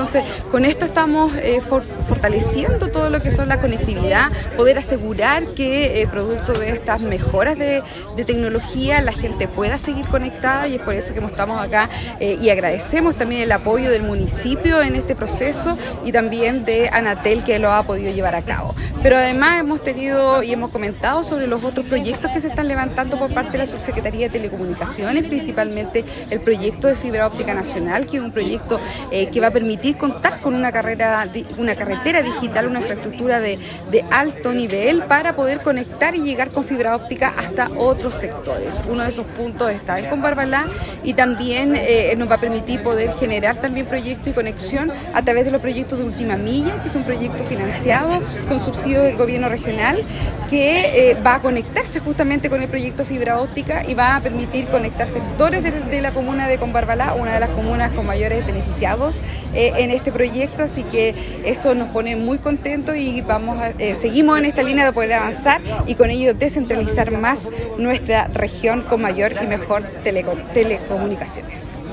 Entonces, con esto estamos fortaleciendo todo lo que son la conectividad, poder asegurar que producto de estas mejoras de tecnología la gente pueda seguir conectada, y es por eso que estamos acá y agradecemos también el apoyo del municipio en este proceso y también de Anatel, que lo ha podido llevar a cabo. Pero además hemos tenido y hemos comentado sobre los otros proyectos que se están levantando por parte de la Subsecretaría de Telecomunicaciones, principalmente el proyecto de fibra óptica nacional, que es un proyecto que va a permitir contar con una carretera digital, una infraestructura de alto nivel para poder conectar y llegar con fibra óptica hasta otros sectores. Uno de esos puntos está en Combarbalá, y también nos va a permitir poder generar también proyectos y conexión a través de los proyectos de Última Milla, que es un proyecto financiado con subsidio del gobierno regional, que va a conectarse justamente con el proyecto fibra óptica y va a permitir conectar sectores de la comuna de Combarbalá, una de las comunas con mayores beneficiados en este proyecto. Así que eso nos pone muy contentos y seguimos en esta línea de poder avanzar y con ello descentralizar más nuestra región con mayor y mejor telecomunicaciones.